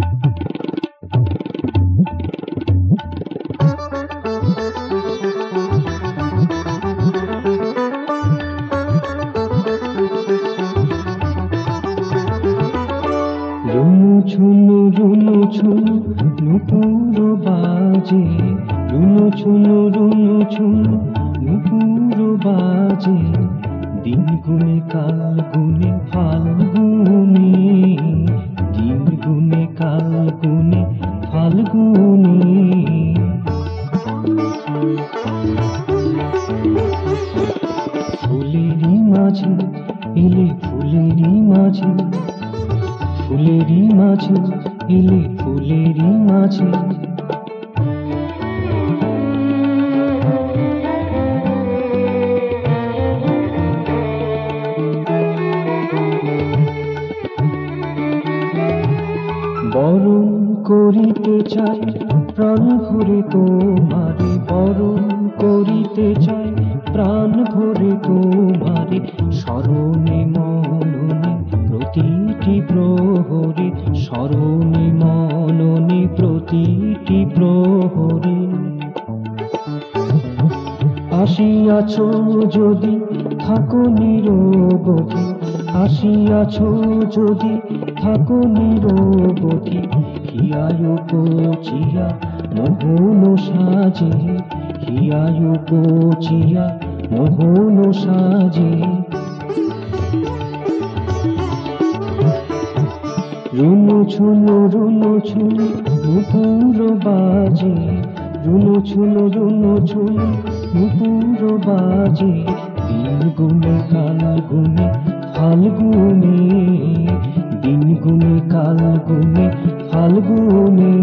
রুনু ঝুনু নুপুর বাজে, রুনু ঝুনু নুপুর বাজে, দিন গুনে কাল গুনে ফাল্গুনে, দিন গুনে কাল গুনে ফাল্গুনে। ফুলেরই মাঝে এলে ফুলেরই মাঝে, ফুলেরই মাঝে এলে ফুলেরই মাঝে। বরণ করিতে চাই প্রাণ ভরে তোমারে, বরণ করিতে চাই প্রাণ ভরে তোমারে, স্মরণে মননে প্রতিটি প্রহরে, স্মরণে মননে প্রতিটি প্রহরে। আসিয়াছ যদি থাকো নিরবধি, আসিয়াছ যদি থাকো নিরবধি, হিয়ায়ু কোচিয়া মোহন সাজে, হিয়ায়ু কোচিয়া মোহন সাজে। রুনু ঝুনু নুপুর বাজে, রুনু ঝুনু নুপুর বাজে, দিন গুনে কাল গুনে ফাল্গুনে, দিন গুনে কাল গুনে ফাল্গুনে।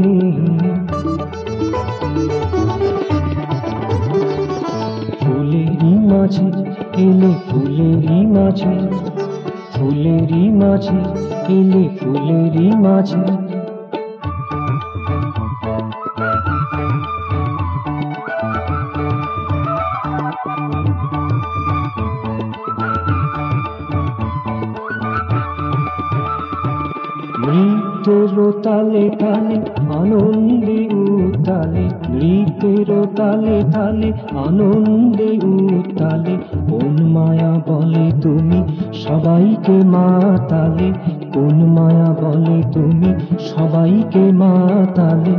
ফুলেরই মাঝে এলে ফুলেরই মাঝে, ফুলেরই মাঝে এলে ফুলেরই মাঝে। নৃত্যের তালে তালে আনন্দে উতালে, নৃত্যের তালে তালে আনন্দে উতালে, কোন মায়া বলে তুমি সবাইকে মাতালে, কোন মায়া বলে তুমি সবাইকে মাতালে।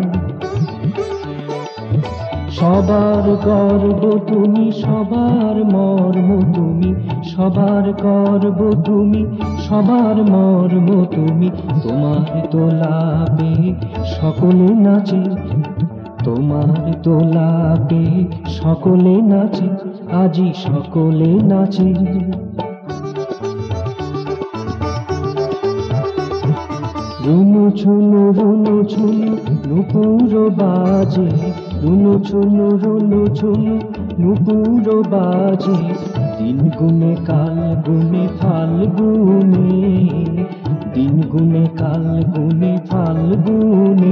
সবার গর্ব তুমি, সবার মর্ম তুমি, সবার গর্ব তুমি, সবার মর্ম তুমি। তোমার দোলাপে সকলে নাচে, তোমার দোলাপে সকলে নাচে, আজি সকলে নাচে। রুনু ঝুনু নুপুর বাজে, রুনু ঝুনু নুপুর বাজে, দিন গুনে কাল গুনে ফাল্গুনে, দিন গুনে কাল গুনে ফাল্গুনে।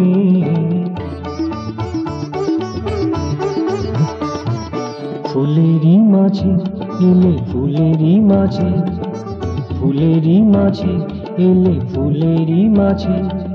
ফুলেরই মাঝে এলে ফুলেরই মাঝে, ফুলেরই মাঝে এলে ফুলেরই মাঝে।